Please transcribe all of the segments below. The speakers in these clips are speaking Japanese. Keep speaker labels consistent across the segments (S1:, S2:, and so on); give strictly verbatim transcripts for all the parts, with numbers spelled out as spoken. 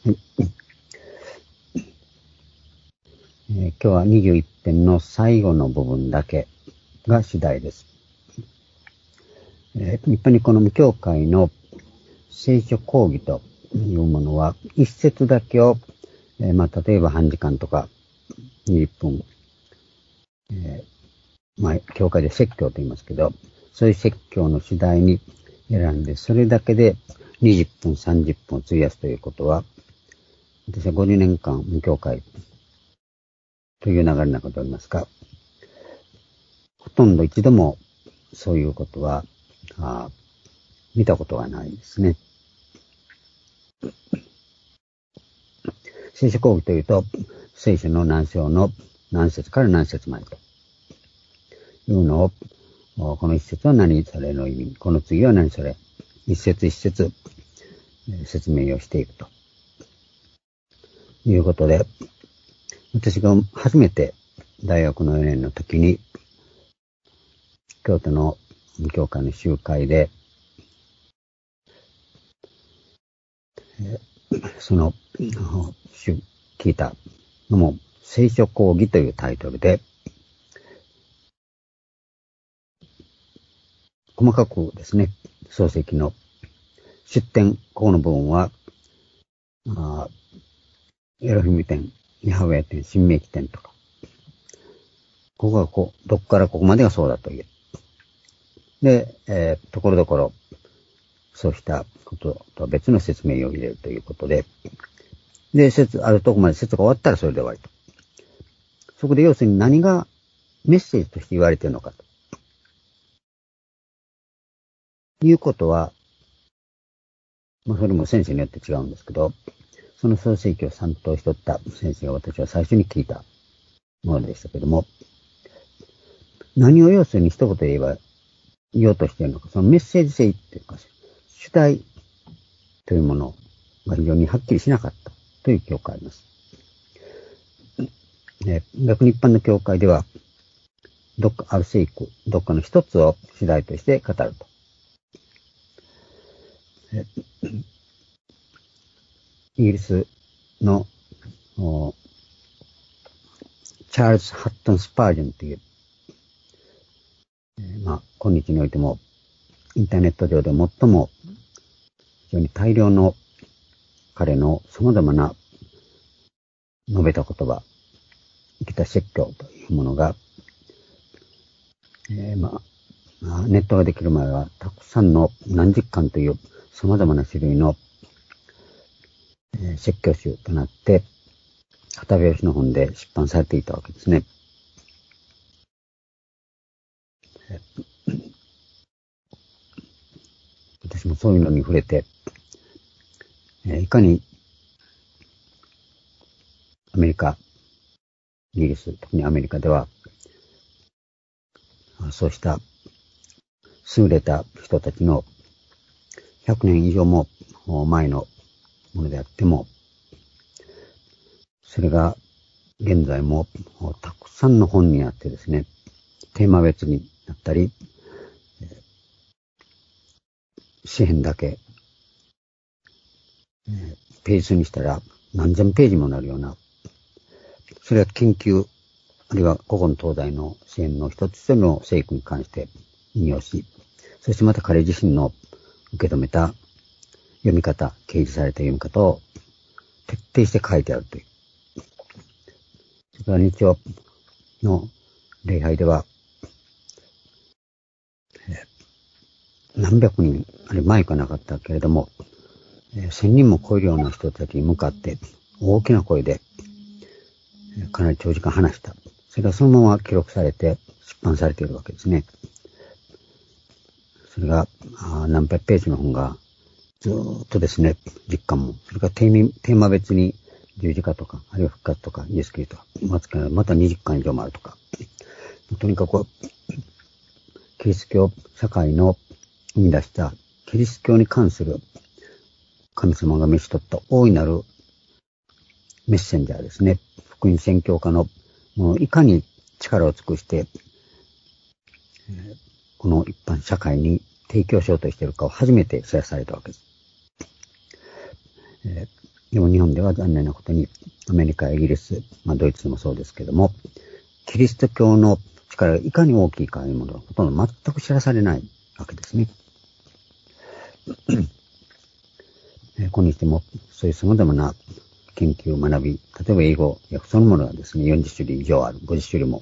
S1: えー、今日はにじゅういち編の最後の部分だけが主題です。えー、一般にこの無教会の聖書講義というものは、一節だけを、えー、まあ、例えば半時間とかにじゅっぷん、えー、まあ、教会で説教と言いますけど、そういう説教の主題に選んで、それだけでにじゅっぷん、さんじゅっぷんを費やすということは、私はごじゅうねんかん無教会という流れの中でありますが、ほとんど一度もそういうことはあ見たことがないですね。聖書講義というと、聖書の何章の何節から何節までというのを、この一節は何それの意味、この次は何それ、一節一節説明をしていくということで、私が初めて大学のよねんの時に、京都の教会の集会で、その、聞いたのも、聖書講義というタイトルで、細かくですね、漱石の出典、ここの部分は、あエロヒム典、ヤハウェ典、新明記典とか、ここがこう、どっからここまでがそうだという。で、えー、ところどころ、そうしたこととは別の説明を入れるということで、で、説、あるとこまで説が終わったらそれで終わりと。そこで要するに何がメッセージとして言われているのかと。いうことは、まあそれも先生によって違うんですけど、その創世記を参考しとった先生が私は最初に聞いたものでしたけども、何を要するに一言で言えば言おうとしているのか、そのメッセージ性っていうか、主題というものが非常にはっきりしなかったという教会があります。ね、逆に一般の教会では、どっかある聖句、どっかの一つを主題として語ると。イギリスのチャールズ・ハットン・スパージョンという、えー、まあ、今日においてもインターネット上で最も非常に大量の彼の様々な述べた言葉、生きた説教というものが、えー、まあ、ネットができる前はたくさんの何十巻という様々な種類の、えー、説教集となって、片拍子の本で出版されていたわけですね。私もそういうのに触れて、いかにアメリカ、イギリス、特にアメリカでは、そうした優れた人たちのひゃくねん以上も前のものであっても、それが現在もたくさんの本にあってですね、テーマ別になったり、詩編だけ、ページ数にしたら何千ページもなるような、それは研究、あるいは古今東西の詩編の一つ一つの聖句に関して引用し、そしてまた彼自身の受け止めた読み方、掲示された読み方を徹底して書いてあるという。それから日曜の礼拝では、何百人、あれマイクはなかったけれども、千人も超えるような人たちに向かって大きな声でかなり長時間話した。それがそのまま記録されて出版されているわけですね。それが何百ページの本がずーっとですね、実感も、それからテーマ別に十字架とか、あるいは復活とか、イエス・キリストとか、またにじゅっかん以上もあるとか、とにかくキリスト教社会の生み出したキリスト教に関する神様が召し取った大いなるメッセンジャーですね。福音宣教家のもういかに力を尽くして、この一般社会に提供しようとしているかを初めて知らされたわけです。 でも日本では残念なことに、アメリカ、イギリス、まあドイツでもそうですけども、キリスト教の力がいかに大きいかというものはほとんど全く知らされないわけですね。今日でもそういう様々な研究、学び、例えば英語訳そのものがですね、よんじゅっ種類以上ある、ごじゅっ種類も。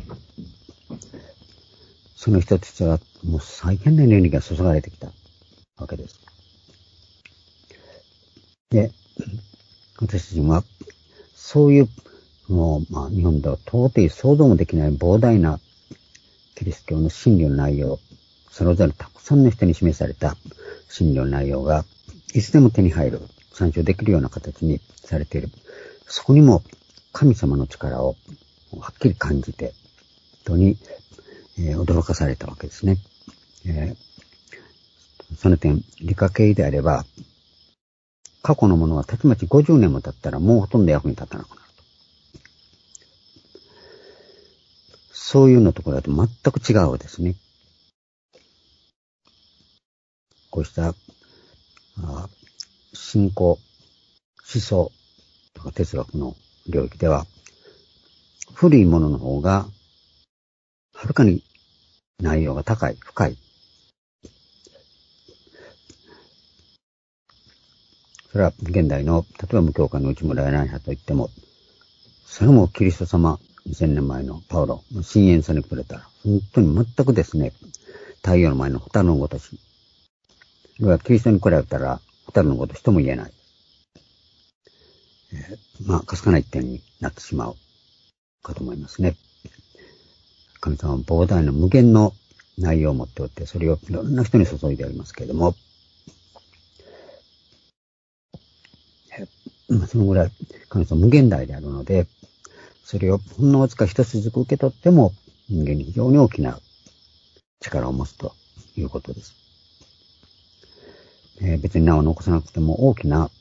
S1: その一つはもう最変なエネルギーが注がれてきたわけです。で、私たちは、そういう、もう、まあ、日本では到底想像もできない膨大なキリスト教の真理の内容、それぞれたくさんの人に示された真理の内容が、いつでも手に入る、参照できるような形にされている。そこにも神様の力をはっきり感じて、人に、えー、驚かされたわけですね。えー、その点、理科系であれば、過去のものはたちまちごじゅうねんも経ったらもうほとんど役に立たなくなると。そういうのところだと全く違うですね。こうしたあ信仰、思想とか哲学の領域では、古いものの方がはるかに内容が高い、深い。それは現代の、例えば無教会の内村柳派といっても、それもキリスト様にせんねんまえのパウロの深淵さに比べたら、本当に全くですね、太陽の前の蛍のごとし。これはキリストに比べたら、蛍のごとしとも言えない。えー、まあ、かすかな一点になってしまうかと思いますね。神様は膨大な無限の内容を持っておって、それをいろんな人に注いでありますけれども、そのぐらい神様無限大であるので、それをほんのわずか一つずつ受け取っても人間に非常に大きな力を持つということです。えー、別に名を残さなくても大きな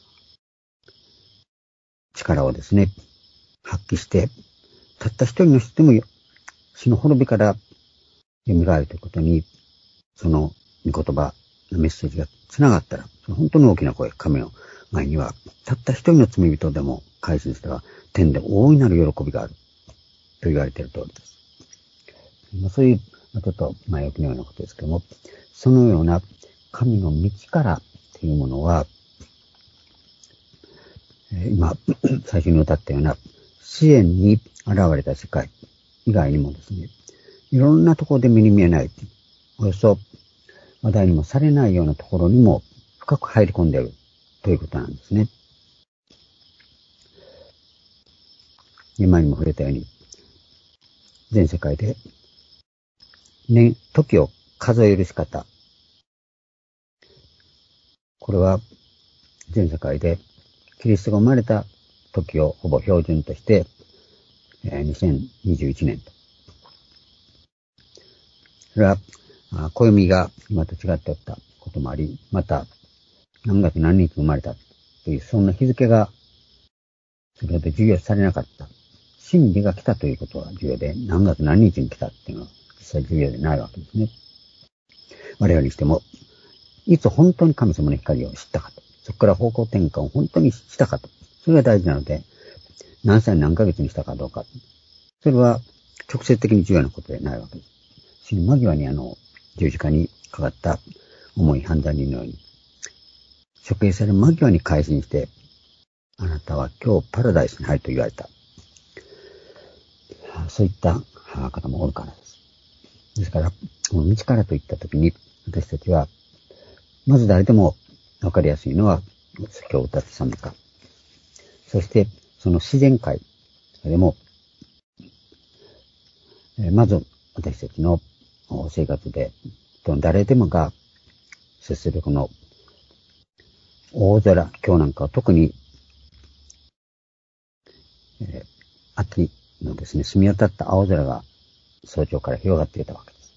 S1: 力をですね、発揮して、たった一人の人でも死の滅びから蘇るということに、その御言葉のメッセージが繋がったら、本当に大きな声、神の前には、たった一人の罪人でも改心したら、天で大いなる喜びがある。と言われている通りです。そういう、ちょっと前置きのようなことですけども、そのような神の道からというものは、今、最初に歌ったような、支援に現れた世界以外にもですね、いろんなところで目に見えない、およそ話題にもされないようなところにも深く入り込んでいるということなんですね。今にも触れたように、全世界で、年、時を数える仕方。これは、全世界で、キリストが生まれた時をほぼ標準として、にせんにじゅういちねんと。それは、暦が今と違っておったこともあり、また、何月何日生まれたという、そんな日付が、それほど重要されなかった。真理が来たということが重要で、何月何日に来たっていうのは実際重要でないわけですね。我々にしても、いつ本当に神様の光を知ったかと、そこから方向転換を本当にしたかと、それが大事なので、何歳何ヶ月にしたかどうか、それは直接的に重要なことでないわけです。死ぬ間際にあの、十字架にかかった重い判断人のように、処刑される間際に改心して、あなたは今日パラダイスに入ると言われた。そういった方もおるからです。ですから、この道からといったときに、私たちは、まず誰でもわかりやすいのは、今日歌った賛美歌。そして、その自然界でも、まず私たちの生活で、誰でもが接するこの大空、今日なんかは特に、えー、秋のですね、澄み渡った青空が早朝から広がっていたわけです。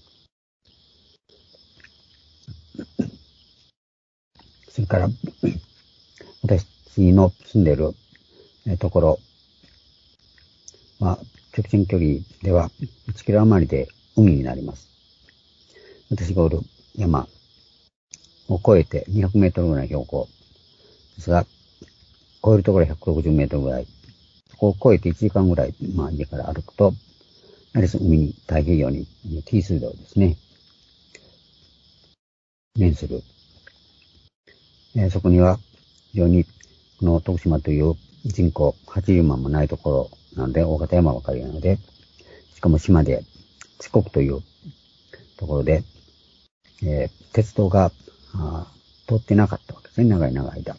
S1: それから、私の住んでいるところは、直線距離ではいちキロ余りで海になります。私がおる山を越えてにひゃくメートルぐらい標高ですが、 超えるところひゃくろくじゅうメートルぐらい。そこを越えていちじかんぐらい、まあ家から歩くと、やはり海に、太平洋に、紀伊水道ですね。面する。えー、そこには、非常に、この徳島という人口はちじゅうまんもないところなので、大型山ばかりなので、しかも島で、四国というところで、えー、鉄道が通ってなかったわけですね、長い長い間。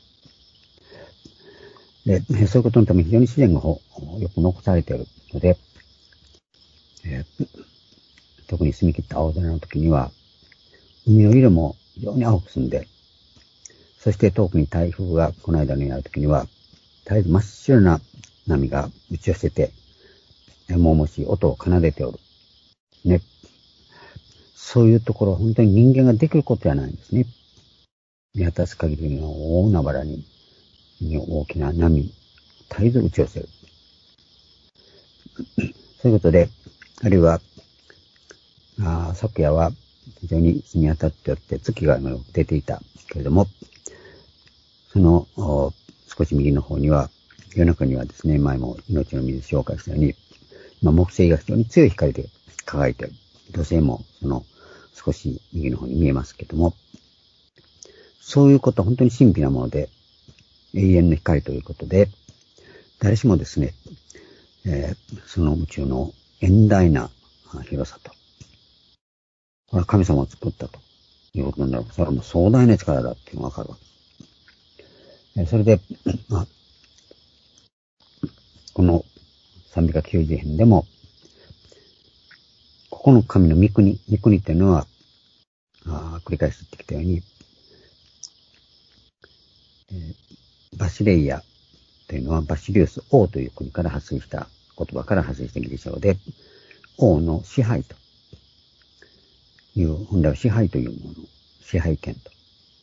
S1: で、そういうことのため非常に自然がよく残されているので、えー、特に澄み切った青空の時には、海の色も非常に青く澄んで、そして遠くに台風がこの間になる時には、絶えず真っ白な波が打ち寄せて、もうもし音を奏でておる。ね。そういうところ、本当に人間ができることじゃないんですね。見渡す限りの大海原に大きな波、絶えず打ち寄せる。そういうことで、あるいは、あ昨夜は非常に日に当たっておって月が出ていたけれども、その少し右の方には、夜中にはですね、前も命の水紹介したように、まあ、木星が非常に強い光で輝いている。土星もその少し右の方に見えますけども、そういうことは本当に神秘なもので、永遠の光ということで、誰しもですね、えー、その宇宙の遠大な広さと、これは神様を作ったということになる。それはもう壮大な力だっていうのがわかるわけです。それで、まあ、このさんびゃくきゅうじゅう編でも、ここの神の御国、御国っていうのは、あ繰り返し言ってきたように、えー、バシレイヤというのはバシリウス王という国から発生した言葉から発生したギリシャ語で、王の支配という、本来は支配というもの、支配権と。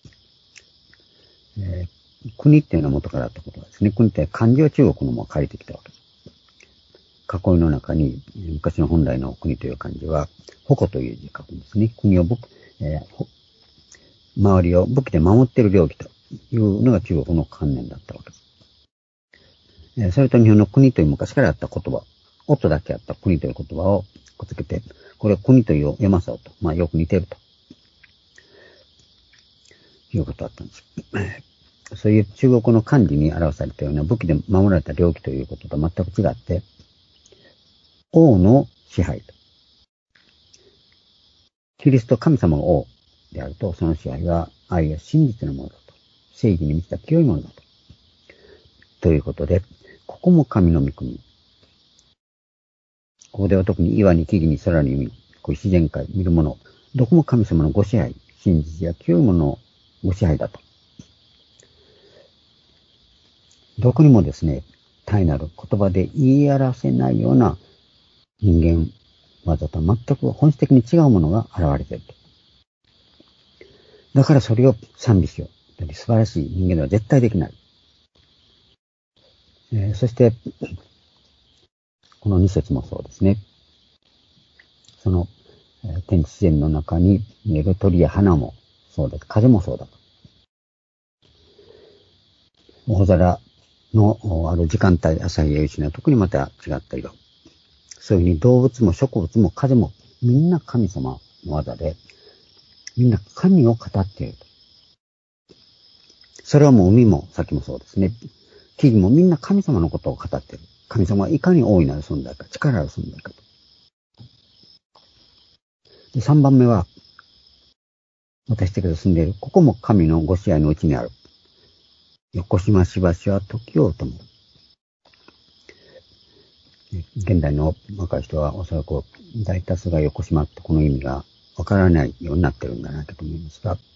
S1: えー、国っていうのは元からあったことですね。国って漢字は中国のも借りてきたわけです。囲いの中に、昔の本来の国という漢字は、矛という字書くんですね。国を武器、えー、周りを武器で守っている領域というのが中国の観念だったわけです。えー、それと日本の国という昔からあった言葉、音だけあった国という言葉をくっつけて、これを国という読ませようと。まあよく似てると。いうことだったんです。そういう中国の漢字に表されたような武器で守られた領域ということと全く違って、王の支配と。キリスト神様が王であると、その支配は愛や真実のものだと。正義に満ちた清いものだと。ということで、ここも神の御国。ここでは特に岩に木々に空に海、こういう自然界見るもの、どこも神様のご支配、真実や清いもののご支配だと。どこにもですね、単なる言葉で言い表せないような人間技とは全く本質的に違うものが現れていると。だからそれを賛美しよう。素晴らしい人間では絶対できない。えー、そして、この二節もそうですね。その、えー、天地自然の中に見える鳥や花もそうだと、風もそうだと。大空のある時間帯、朝日や夕日の特にまた違った色。そういうふうに動物も植物も風もみんな神様の技で、みんな神を語っていると。それはもう海もさっきもそうですね。木々もみんな神様のことを語っている。神様はいかに大いなる存在か、力ある存在かと。で、三番目は、私たちが住んでいる、ここも神のご支配のうちにある。横島しばしは時をとも。現代の若い人はおそらく大多数が横島ってこの意味がわからないようになってるんだなと思いますが、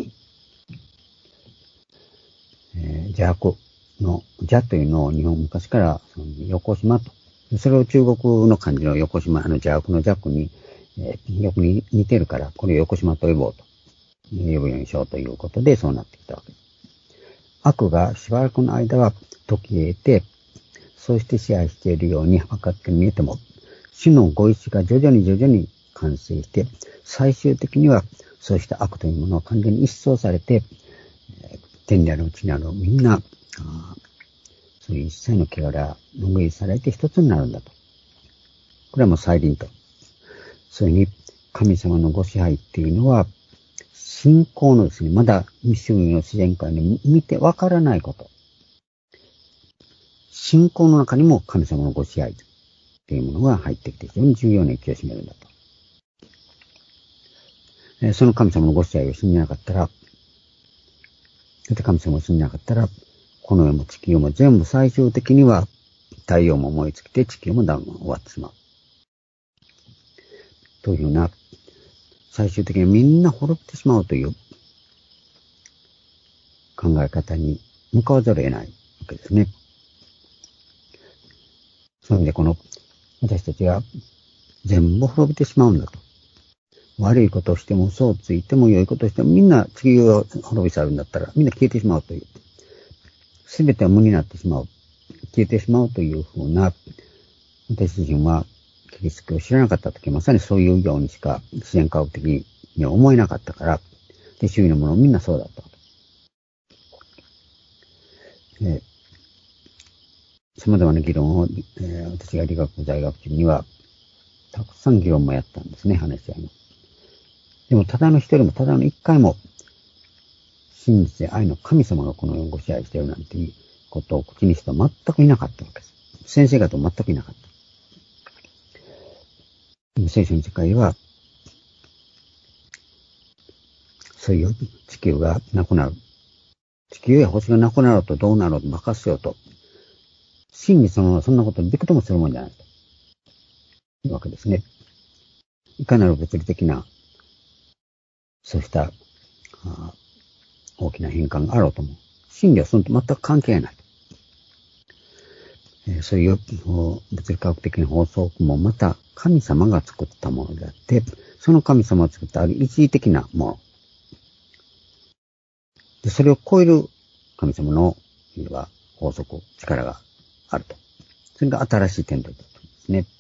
S1: えー、邪悪の邪というのを日本昔からその横島と、それを中国の漢字の横島、あの邪悪の邪に、えー、よく似てるからこれを横島と呼ぼうと呼ぶようにしようということでそうなってきたわけです。悪がしばらくの間は時を得て、そうして支配しているように分かって見えても、主のご意志が徐々に徐々に完成して、最終的にはそうした悪というものを完全に一掃されて、天にあるうちにあるみんな、 そういう一切の汚れは拭いされて一つになるんだと。これはもう再臨と。それに神様のご支配っていうのは、信仰のですね、まだ周囲の自然界に見てわからないこと。信仰の中にも神様のご支配っていうものが入ってきて非常に重要な位置を占めるんだと。その神様のご支配を信じなかったら、そして神様を信じなかったら、この世も地球も全部最終的には太陽も燃え尽きて地球も終わってしまう。というような、最終的にみんな滅びてしまうという考え方に向かわざるを得ないわけですね。そういう意味でこの私たちが全部滅びてしまうんだと。悪いことをしても嘘をついても良いことをしてもみんな地球を滅び去るんだったらみんな消えてしまうという。すべては無になってしまう。消えてしまうというふうな、私自身はキリスト教を知らなかったとき、まさにそういうようにしか自然科学的には思えなかったから、で周囲のものみんなそうだった。えー、様々な議論を、えー、私が理学部在学中には、たくさん議論もやったんですね、話し合いの。でも、ただの一人も、ただの一回も、真実で愛の神様がこの世をご支配しているなんていうことを口にした全くいなかったわけです。先生方も全くいなかった。でも聖書の世界は、そういう地球がなくなる。地球や星がなくなろうとどうなろうと任せようと。真にそのそんなことできともするもんじゃないと。いうわけですね。いかなる物理的な、そうしたあ大きな変換があろうとも、真理はそのと全く関係ない。えー、そういう物理科学的な法則もまた神様が作ったものであって、その神様が作ったある一時的なもの。で、それを超える神様のいわば法則、力があると。それが新しい天道だとですね。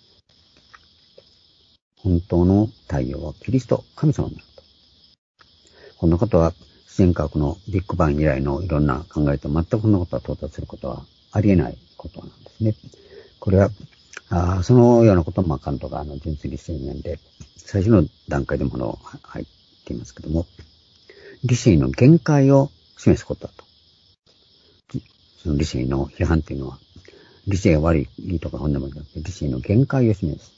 S1: 本当の太陽はキリスト、神様になると。こんなことは自然科学のビッグバン以来のいろんな考えと全くこんなことは到達することはありえないことなんですね。これは、あそのようなこともカントがあの純粋理性面で最初の段階でもの入っていますけども、理性の限界を示すことだと。その理性の批判というのは、理性が悪いとか本でもなくて、理性の限界を示す。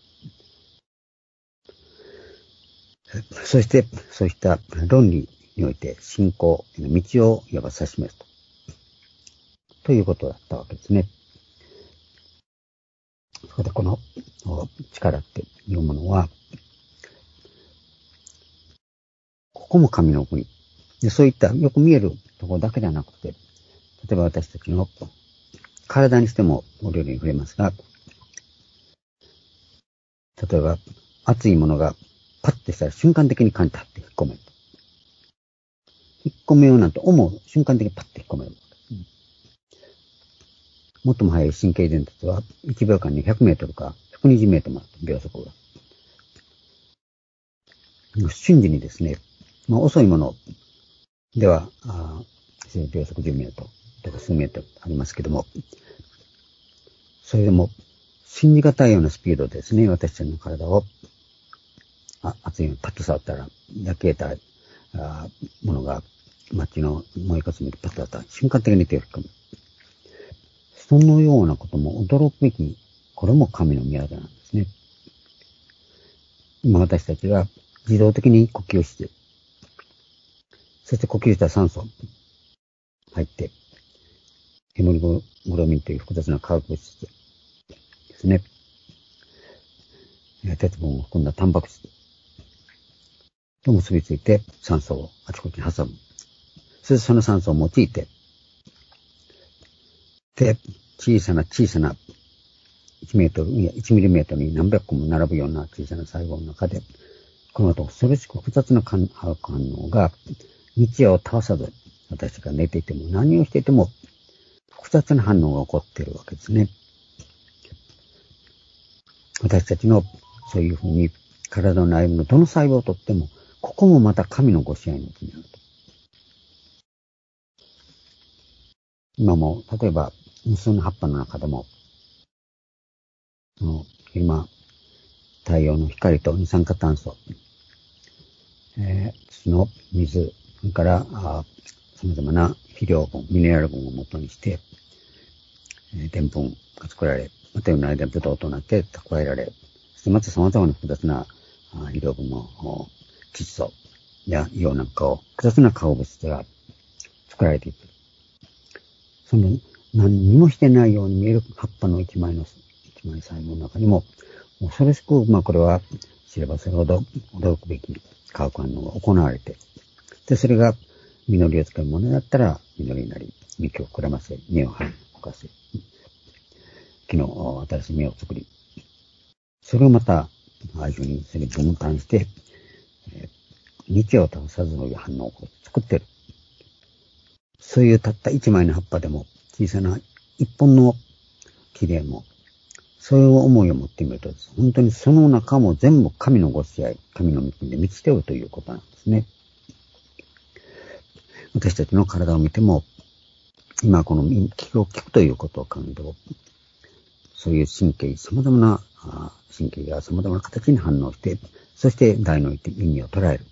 S1: そして、そういった論理において信仰の道をいわば指し示すと。ということだったわけですね。そこでこの力っていうものは、ここも神の国。で、そういったよく見えるところだけではなくて、例えば私たちの体にしてもお料理に触れますが、例えば熱いものがパッとしたら瞬間的に感じたって引っ込める。引っ込めようなんて思う瞬間的にパッと引っ込める。最も速い神経伝達はいちびょうかんにひゃくメートルかひゃくにじゅうメートルもある秒速が。瞬時にですね、まあ、遅いものでは、あ秒速じゅうメートルとか数メートルありますけども、それでも信じがたいようなスピードでですね、私たちの体をあ熱いのパッと触ったら焼けたあものが街の燃えかすみでパッと触ったら瞬間的に手を引っ込む。そのようなことも驚くべき、これも神の御業なんですね。今私たちが自動的に呼吸して、そして呼吸した酸素入って、ヘモグロビンという複雑な化学物質ですね。鉄分を含んだタンパク質と結びついて酸素をあちこちに挟む。そしてその酸素を用いて、で、小さな小さないちメートル、いやいちミリメートルに何百個も並ぶような小さな細胞の中で、この後恐ろしく複雑な化学反応が日夜を倒さず、私たちが寝ていても何をしていても複雑な反応が起こっているわけですね。私たちのそういうふうに体の内部のどの細胞をとっても、ここもまた神のご支配のうちにあると。今も、例えば無数の葉っぱの中でも、その今、太陽の光と二酸化炭素、えー、土の水、それから様々な肥料分、ミネラル分を元にして、えー、澱粉が作られ、また夜の間ブドウとなって蓄えられ、そしてまた様々な複雑な肥料分も、窒素や硫黄なんかを、複雑な化合物質が作られていく。その何にもしてないように見える葉っぱの一枚の、一枚細胞の中にも、恐ろしく、まあこれは知ればそれほど驚くべき化学反応が行われて、で、それが実りをつけるものだったら実りになり、幹を膨らませ、根を張り、ほかせ、木の新しい芽を作り、それをまた、ああいうふうにそれ分担して、えー、日を倒さずの反応を作っている。そういうたった一枚の葉っぱでも、小さな一本の木でも、そういう思いを持ってみると、本当にその中も全部神のご支配、神の御国で満ちておるということなんですね。私たちの体を見ても、今この気を聞くということを考えると、そういう神経、様々な神経が様々な形に反応して、そして大脳に意味を捉える。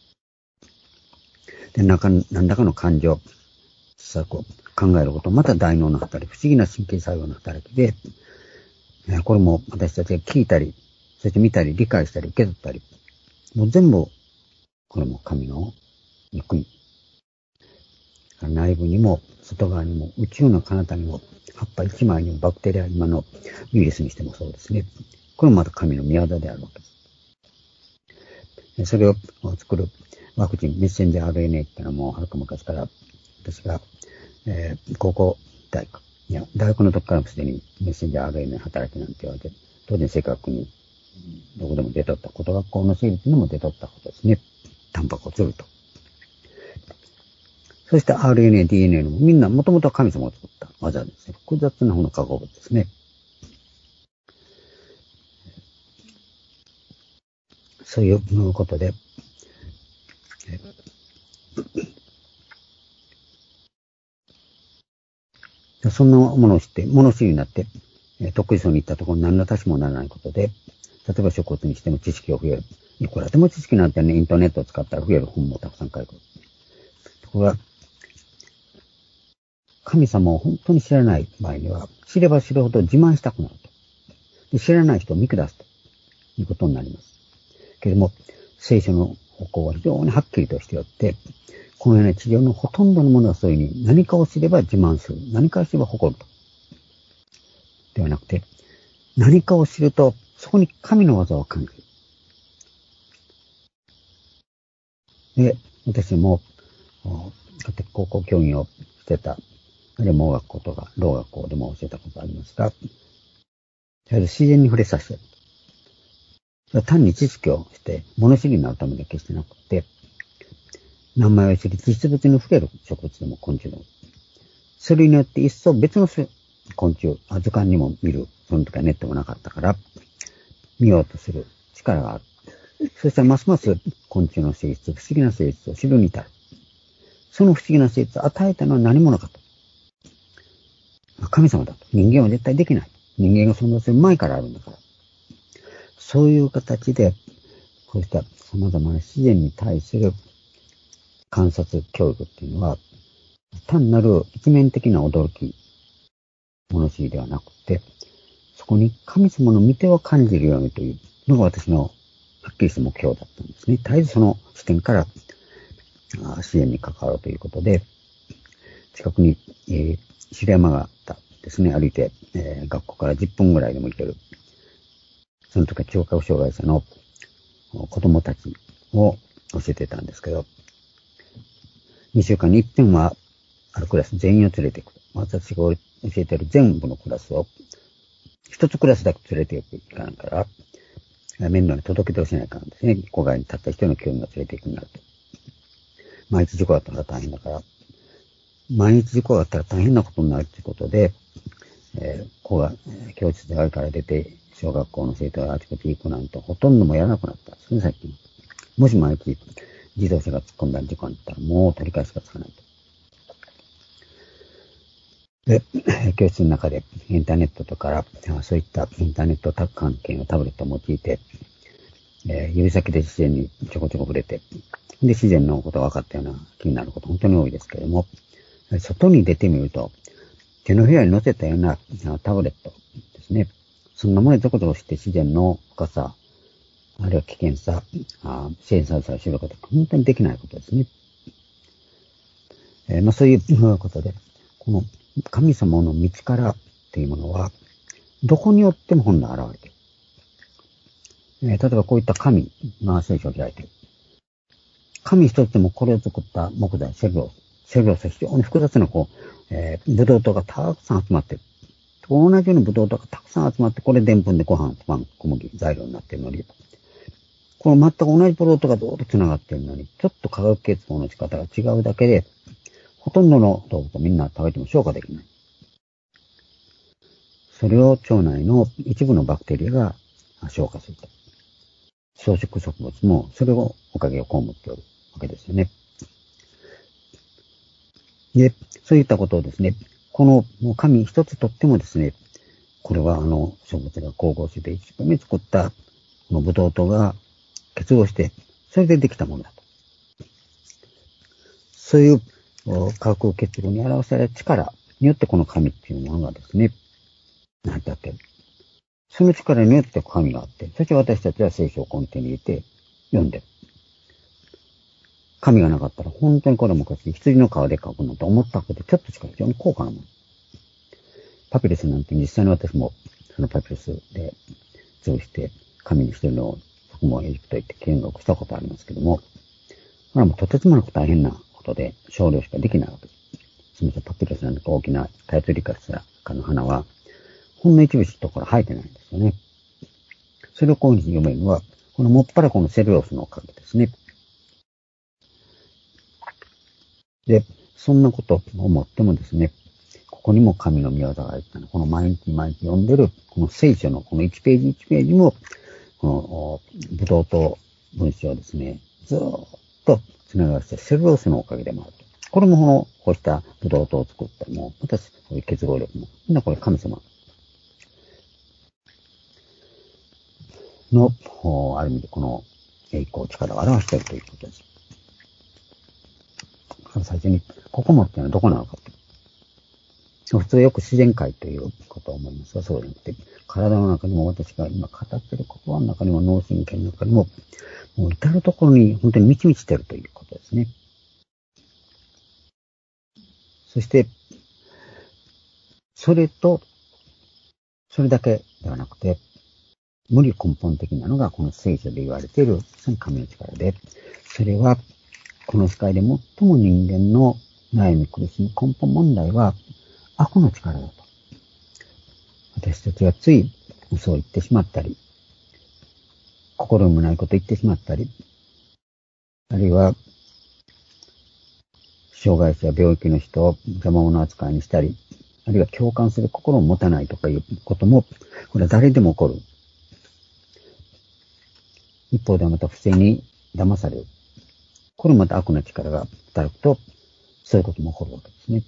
S1: で、何らかの感情、施策を考えること、また大脳の働き、不思議な神経作用の働きで、これも私たちが聞いたり、そして見たり、理解したり、受け取ったり、もう全部、これも神の御国。内部にも、外側にも、宇宙の彼方にも、葉っぱ一枚にも、バクテリア、今のウイルスにしてもそうですね。これもまた神の御業であるわけです。それを作るワクチン、メッセンジャー アールエヌエー っていうのはもうはるか昔から、私が、えー、高校、大学、いや、大学の時からもすでにメッセンジャー アールエヌエー 働きなんて言われて、当然正確にどこでも出とったこと、学校の生理というのも出とったことですね。タンパクを釣ると。そして アールエヌエー、ディーエヌエー のもみんなもともとは神様が作った技ですね。複雑な方の化合物ですね。そういうことで、そんなものを知って、物知りになって、得意そうに行ったところに何の足しもならないことで、例えば植物にしても知識を増える。いくらでも知識なんてね、インターネットを使ったら増える本もたくさん書いてある。ところが、神様を本当に知らない場合には、知れば知るほど自慢したくなると。で、知らない人を見下すということになります。けれども、聖書の方向は非常にはっきりとしておって、このような地上のほとんどのものはそういうふうに何かを知れば自慢する。何かを知れば誇ると。ではなくて、何かを知ると、そこに神の技を感じる。で、私も、高校教員をしてた、あるいは盲学校とか、老学校でも教えたことがありますが、とりあえず自然に触れさせてる。単に知識をして、物知りになるためで決してなくて、名前を知り、実物に触れる植物でも昆虫でも。それによって一層別の昆虫、図鑑にも見る、その時はネットもなかったから、見ようとする力がある。そしたらますます昆虫の性質、不思議な性質を知るに至る。その不思議な性質を与えたのは何者かと。神様だと。人間は絶対できない。人間が存在する前からあるんだから。そういう形で、こうした様々な自然に対する観察教育っていうのは、単なる一面的な驚き、物知りではなくて、そこに神様の御手を感じるようにというのが私のはっきりした目標だったんですね。絶えずその視点から支援に関わるということで、近くに、えー、白山があったですね、歩いて、えー、学校からじゅっぷんぐらいでも行ける。その時は聴覚障害者の子供たちを教えてたんですけど、にしゅうかんにいっぺんはあるクラス全員を連れていく。私が教えている全部のクラスを、一つクラスだけ連れていくかんから、面倒に届けてほしないからですね。校外にたった一人の教員が連れていくようになると。毎日事故だったら大変だから、毎日事故だったら大変なことになるということで、えー、校が教室であるから出て、小学校の生徒があちこち行くなんてほとんどもやらなくなったんですね、最近。もし毎日自動車が突っ込んだり事故になったらもう取り返しがつかないと。 で、教室の中でインターネットとか、そういったインターネット関係のタブレットを用いて、えー、指先で自然にちょこちょこ触れて、で、自然のことが分かったような気になること本当に多いですけれども、外に出てみると、手のひらに乗せたようなタブレットですね。そんなものでちょこちょこして自然の深さ、あるいは危険さ、センサーさを知ることは本当にできないことですね。えー、まあそういうことで、この神様の道からっていうものは、どこによっても本来現れている。えー、例えばこういった神が聖書を開いている。神一つでもこれを作った木材、セルロース。セルロースは非常に複雑なこう、えー、ブドウ糖がたくさん集まっている。同じようなブドウ糖がたくさん集まって、これでんぷんでご飯、パン、小麦、材料になっているのに、この全く同じブドウ糖がずっと繋がっているのに、ちょっと化学結合の仕方が違うだけで、ほとんどの動物はみんな食べても消化できない。それを腸内の一部のバクテリアが消化すると。草食植物もそれをおかげを被っておるわけですよね。で、そういったことをですね、この神一つとってもですね、これはあの植物が光合成で一生懸命作ったこのブドウ糖が結合して、それでできたものだと。そういう化学結合に表される力によってこの神っていうものがですね、成り立っている。その力によって神があって、そして私たちは聖書を根底に入れて読んでる。神がなかったら本当にこれ昔羊の皮で書くのと思ったことでちょっとしか非常に高価なもの。パピルスなんて実際に私もそのパピルスで通して神にしてるのを僕もエジプト行って見学したことありますけども、これはもうとてつもなく大変なことで少量しかできないわけです。そもそもパピルスなんか大きなタイツリカスかの花はほんの一部しかこれ生えてないんですよね。それをこういうふうに読めるのは、このもっぱらこのセルロースのおかげですね。で、そんなことを思ってもですね、ここにも神の御業があったの。この毎日毎日読んでる、この聖書のこのいちページいちページも、このブドウ糖文章をですね、ずーっとつながらせてセルロースのおかげでもあると。これもこの、こうしたブドウ糖を作ったも、またそういう結合力も、みんなこれ神様の、ある意味でこの栄光、力を表しているということです。最初に、ここもっていうのはどこなのかと。普通よく自然界ということを思いますが、そうじゃなくて、体の中にも私が今語っている言葉の中にも脳神経の中にも、もう至るところに本当に満ち満ちているということですね。そして、それと、それだけではなくて、無理根本的なのがこの聖書で言われているその神の力で、それはこの世界で最も人間の悩み苦しみ根本問題は悪の力だと。私たちはつい嘘を言ってしまったり、心もないことを言ってしまったり、あるいは障害者や病気の人を邪魔者扱いにしたり、あるいは共感する心を持たないとかいうことも、これは誰でも起こる。一方ではまた不正に騙される。これもまた悪な力が働くと、そういうことも起こるわけですね。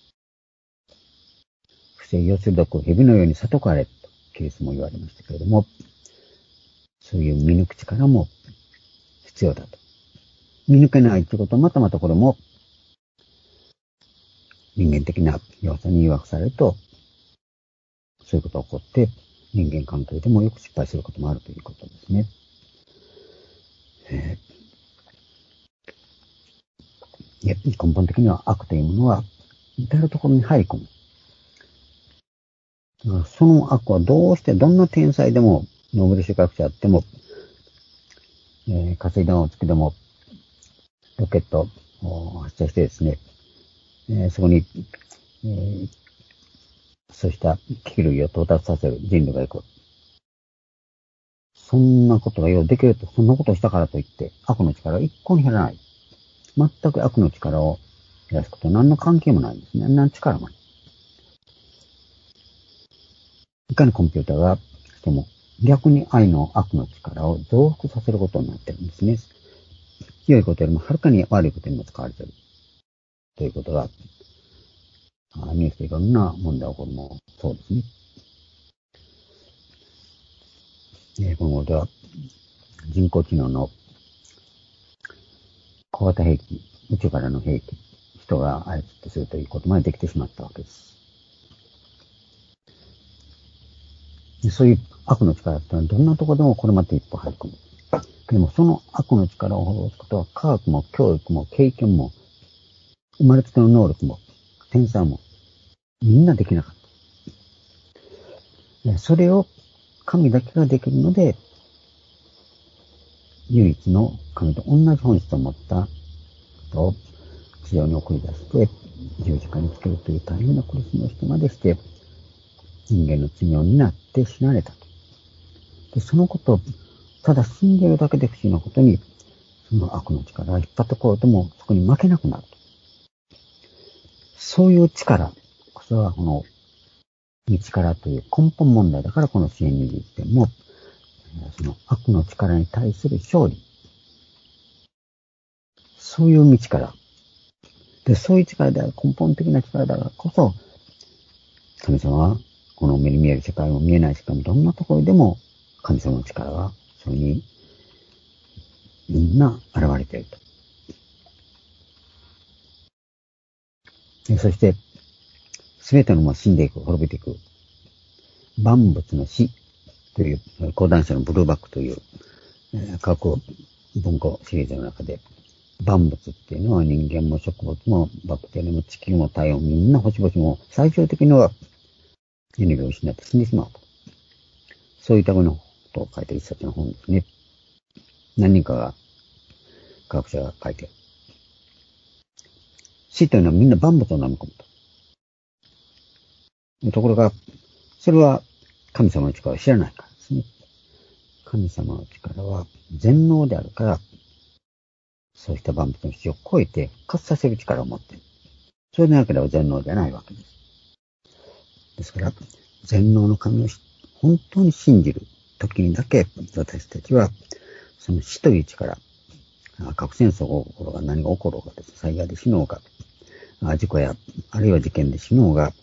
S1: 不正を鋭く蛇のように里かれとキリストも言われましたけれども、そういう見抜く力も必要だと。見抜けないということはまたまたこれも人間的な弱さに誘惑されると、そういうことが起こって人間関係でもよく失敗することもあるということですね。えー、根本的には悪というものは至るところに入り込む。その悪はどうしてどんな天才でもノーベル賞学者あっても、えー、火星弾をつくでもロケットを発射してですね、えー、そこに、えー、そうした気類を到達させる人類が行く。そんなことがようできると、そんなことをしたからといって、悪の力は一向に減らない。全く悪の力を減らすことは何の関係もないんですね。何の力もない。いかにコンピューターがしても、逆に愛の悪の力を増幅させることになっているんですね。良いことよりもはるかに悪いことにも使われている。ということがニュースでいろんな問題が起こるもそうですね。えー、今後では人工知能の小型兵器、宇宙からの兵器、人が操ってするということまでできてしまったわけです。でそういう悪の力ってのはどんなところでもこれまで一歩入り込む。でもその悪の力を滅ぼすことは科学も教育も経験も生まれつきの能力も天才もみんなできなかった。それを神だけができるので、唯一の神と同じ本質を持った人を地上に送り出して、十字架につけるという大変な苦しみをしてまでして、人間の罪を担って死なれたと。で、そのことを、ただ信じるだけで不思議なことに、その悪の力が引っ張ってこようとも、そこに負けなくなると。そういう力、こそはこの、力という根本問題だからこの支援についても、その悪の力に対する勝利。そういう道から。で、そういう力である、根本的な力だからこそ、神様は、この目に見える世界も見えない世界もどんなところでも、神様の力が、それに、みんな現れていると。でそして、すべてのもの死んでいく、滅びていく。万物の死という、講談社のブルーバックという、えー、科学文庫シリーズの中で、万物っていうのは人間も植物もバクテリアも地球も太陽もみんな星々も最終的にはエネルギーを失って死んでしまうと。そういったことを書いている一冊の本ですね。何人かが、科学者が書いてある。死というのはみんな万物を飲み込むと。ところが、それは神様の力を知らないからですね。神様の力は全能であるから、そうした万物の死を超えて復活させる力を持っている。それでなければ全能ではないわけです。ですから、全能の神を本当に信じる時にだけ、私たちは、その死という力、核戦争が起ころうが何が起ころうがです、災害で死のうが、事故や、あるいは事件で死のうが、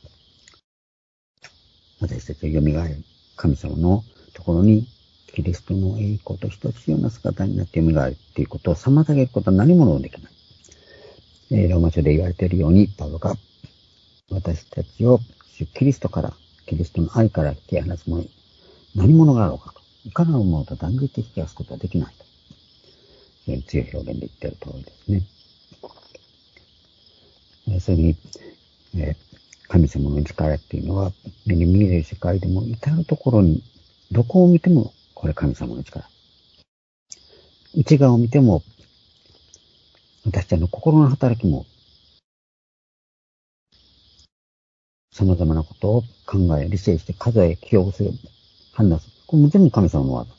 S1: 私たちは蘇る神様のところに、キリストの栄光と等しいような姿になって蘇るということを妨げることは何者もできない。えー、ローマ書で言われているように、パウロが私たちを主キリストから、キリストの愛から引き離すもの、何者があろうかと、いかなるものと断じて引き離すことはできないと。非常に強い表現で言っている通りですね。えー、そういうふうに、えー、神様の力っていうのは、目に見える世界でも至るところに、どこを見ても、これ神様の力。内側を見ても、私たちの心の働きも、様々なことを考え、理性して数え、記憶する、判断する。これも全部神様の技。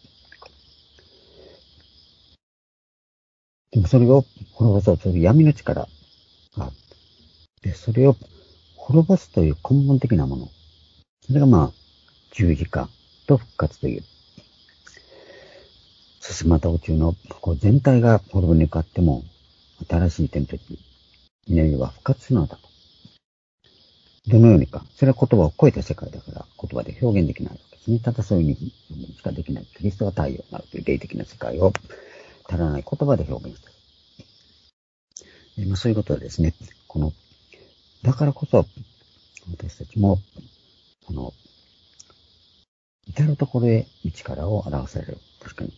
S1: でもそれを滅ぼそうとする闇の力があって、で、それを滅ぼすという根本的なもの。それがまあ、十字架と復活という。進また宇宙のこう全体が滅びに向かっても、新しい天と地、エネルギーは復活するのだと。どのようにか。それは言葉を超えた世界だから、言葉で表現できないわけですね。ただそういうふうにしかできない。キリストが太陽になるという霊的な世界を足らない言葉で表現している。まあ、そういうことはですね、この、だからこそ、私たちも、この、至るところへ力を表される。確かに。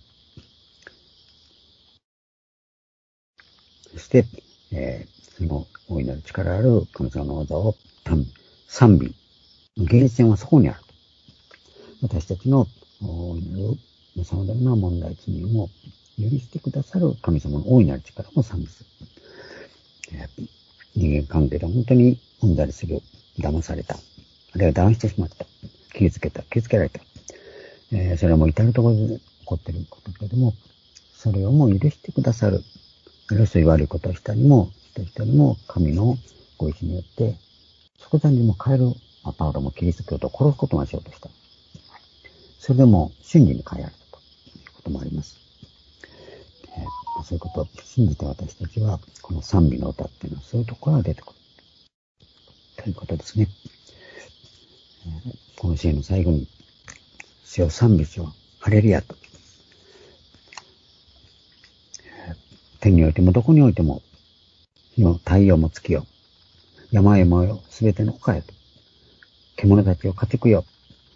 S1: そして、えー、その大いなる力ある神様の技を賛美。源泉はそこにある。私たちの大いなる様々な問題罪を許してくださる神様の大いなる力を賛美する。えー、人間関係で本当にうんざりする、騙された、あるいは騙してしまった、傷つけた、傷つけられた。えー、それはもう至るところで起こっていることだけども、それをもう許してくださる。あるいはそういう悪いことをしたにも、人々にも神のご意志によって、即座にも変える、まあ、パウロもキリスト教徒を殺すことがしようとした。それでも真理に変えられたということもあります。えー、そういうことを信じて私たちは、この賛美の歌っていうのはそういうところが出てくる。 ということですね。この詩の最後に、主を賛美しよう、ハレルヤと。天においてもどこにおいても、日の太陽も月よ、山々よ、すべての丘へと。獣たちを家畜よ、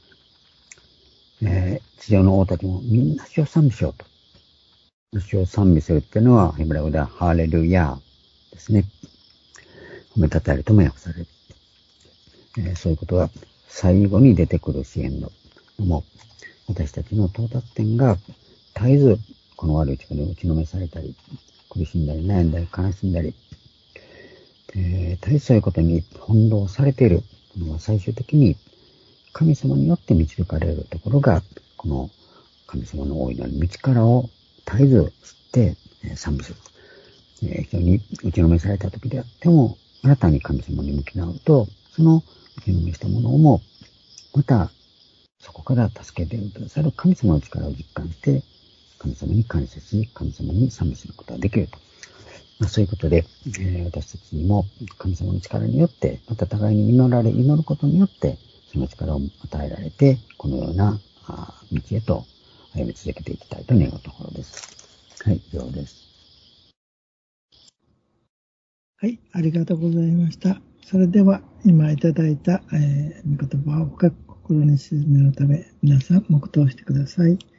S1: えー、地上の王たちもみんな主を賛美しようと。主を賛美するっていうのは、ヘブライ語ではハレルヤですね。褒めたたえるとも訳される。えー、そういうことが最後に出てくる詩篇のも、私たちの到達点が絶えずこの悪い力に打ちのめされたり、苦しんだり悩んだり悲しんだり、えー、絶えずそういうことに翻弄されているのは最終的に神様によって導かれるところが、この神様の大いなる道からを絶えず知って、えー、賛美する。えー、人に打ちのめされた時であっても、新たに神様に向き直ると、その打ちのめしたものをも、またそこから助けてくださる神様の力を実感して、神様に感謝し、神様に賛美することができると。まあ、そういうことで、えー、私たちにも神様の力によって、また互いに祈られ、祈ることによって、その力を与えられて、このような道へと歩み続けていきたいと願うところです。はい、以上です。
S2: はい、ありがとうございました。それでは、今いただいた、えー、御言葉を深く心に沈めるため、皆さん、黙祷してください。